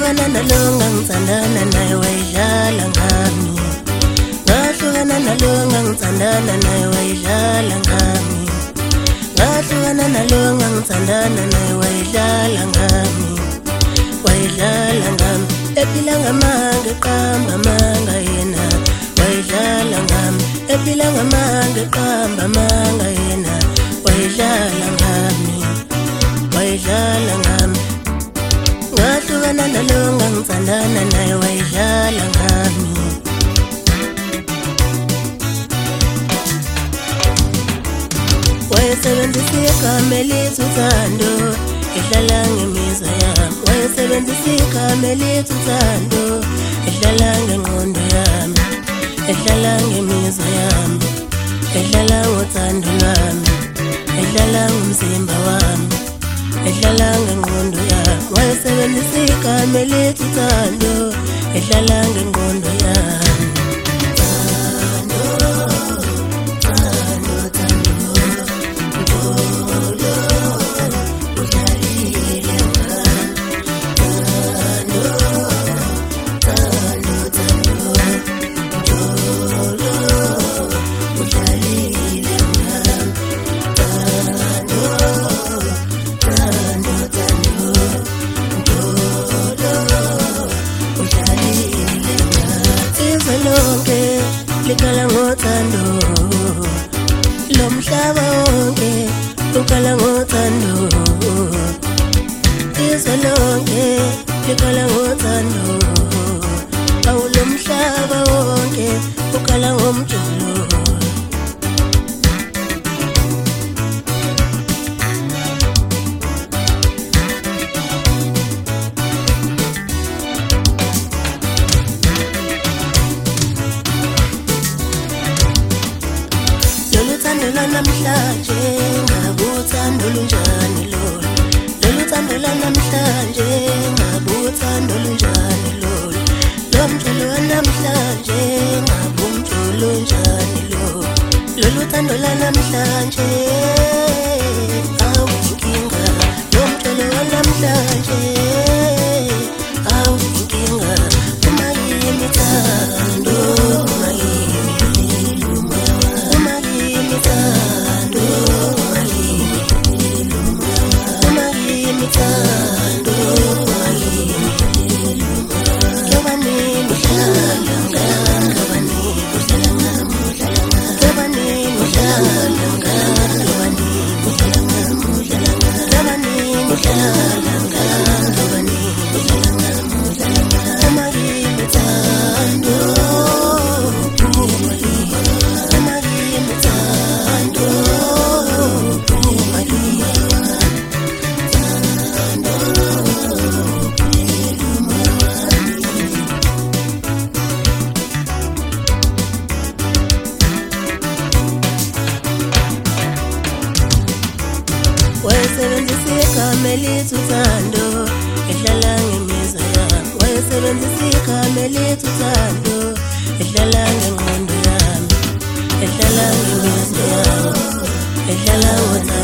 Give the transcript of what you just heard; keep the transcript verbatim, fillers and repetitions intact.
Ngahlukana nalonga ngithandana naye wayidlala ngami. Ngahlukana nalonga ngithandana naye wayidlala ngami. Ngahlukana nalonga ngithandana naye wayidlala ngami. Wayidlala ngami ephila ngamanga eqamba amanga yena. Wayidlala ngami ephila ngamanga eqamba amanga yena. Wayidlala ngami. Wayidlala ngami. Ngahlukana nalonga ngithandana naye wayidlala ngami. Wayesebenzisa igama elithi uthando ehlala ngemizwa yami. Wayesebenzisa igama elithi uthando ehlala ngengqondo yami. Ehlala ngemizwa yami. Ehlala ngothando lwami. Ehlala ngumzimba wami. Ehlala ngengqondo yami. Wayesebenzisa igama elithi uthando ehlala ngengqondo yami. Likala ngothando lomhlaba wonke ukala ngothando izwe lonke likala ngothando awulomhlaba wonke ukala ngomjolo. Namhlanje ngabuthando lunjani lolo. Lolu thando lanamhlanje ngabuthando lunjani lolo. Lomjolo wanamhlanje ngabumjolo njani lolo. Lolu thando lanamhlanje awunkinga. Lomjolo wanamhlanje awunkinga. Uma yimi thando, uma yimi uma yimi thando, uma yimi uma yimi thando, uma yimi yobani muhlala ngani, yobani muhlala ngani, muhlala ngani, yobani muhlala ngani, yobani muhlala ngani, muhlala ngani, yobani muhlala ngani, yobani muhlala ngani, muhlala ngani, uma yimi thando, uma yimi uma yimi thando, uma yimi wayesebenzisa igama elithi uthando ehlala ngemizwa yami. Wayesebenzisa igama elithi uthando ehlala ngengqondo yami. Ehlala ngemizwa yami. Ehlala ngothando